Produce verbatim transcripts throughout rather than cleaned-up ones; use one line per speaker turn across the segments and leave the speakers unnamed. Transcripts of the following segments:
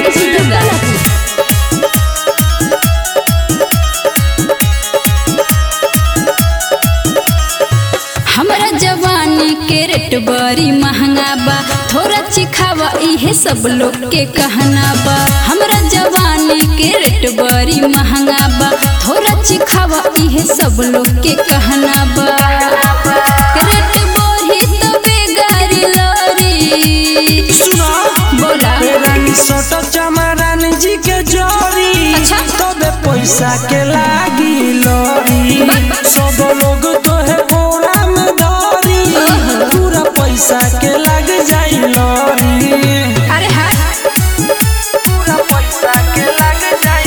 हमरा जवानी के रेट बड़ी महंगा बा, थोड़ा चिखावा इहे सब लोग के कहना बा। हमरा जवानी के रेट बड़ी महंगा बा, थोड़ा चिखावा इहे सब लोग के कहना बा। रेट बढ़ी तबे गाड़ी लड़ी।
सुना
बोला
रानी सोटो चमरान जी के जोरी।
अच्छा
तबे पैसा के लागी लोरी। सब लोग तो है कोड़ा में दौरी, पूरा पैसा के लग जाई लोरी।
अरे हाँ
पूरा पैसा के लग जाई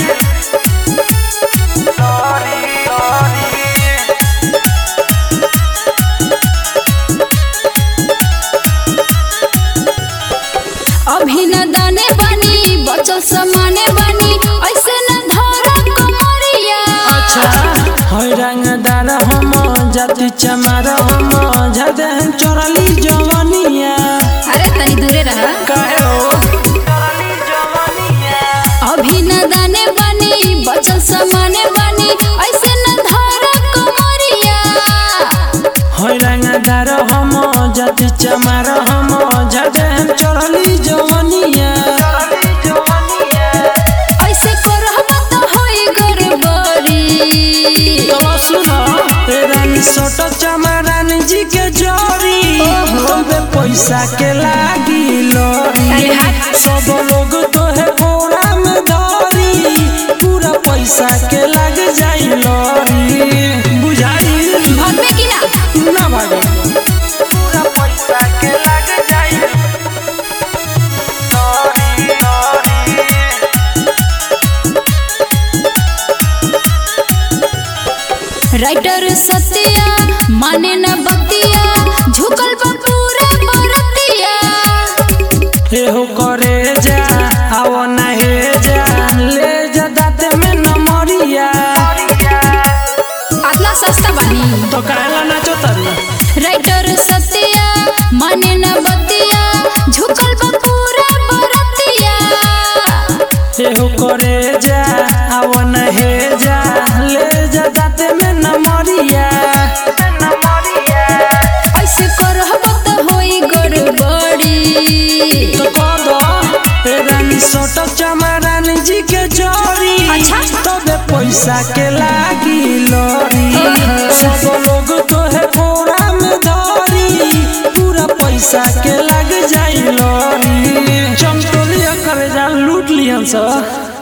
लोरी लोरी।
अभी न दाने बनी बचल समाने बनी, ऐसे न धरा कमरिया।
अच्छा होय रंगदार हम जाति चमार हम जादे चोरली जवानिया।
अरे तनी दूरे रहा।
काहे हो चोरली जवानिया।
अभी न दाने बनी बचल समाने बनी, ऐसे न धरा कमरिया।
होय रंगदार हम जाति चमार हम जादे चोरली जवानिया।
ऐसे करहब त होई गड़बड़ी।
तो सुनो रानी सोटो चमरान जी के जोरी। तबे पैसा के लागी लोरी।
अरे हाँ।
सब लोग तो है कोड़ा में दौरी, पूरा पैसा के लग जाई लोरी। बुझाई
भागबे की ना?
ना भागे पूरा पैसा के लग जाई लोरी लोरी।
राइटर सत्या माने न बतिया, झुकल बा पूरा बरतिया।
एहो करे जा आओ ना हे जा, ले जा दाते में न मरिया।
अतना सस्ता बनी
तो काहेला नाचो तारी।
राइटर सत्या माने न बतिया, झुकल बा पूरा बरतिया।
एहो करे जा आओ ना हे जा, ले जा दाते में न मरिया।
ऐसे करहब त होई गड़बड़ी।
तो कह दो ए रानी सोटो चमरान जी के जोरी।
अच्छा
तबे पैसा के लागी लोरी। सब लोग तो है कोड़ा में दौरी, पूरा पैसा के लग जाई लोरी। चमटोलिया करे जा लूट लिहन सा।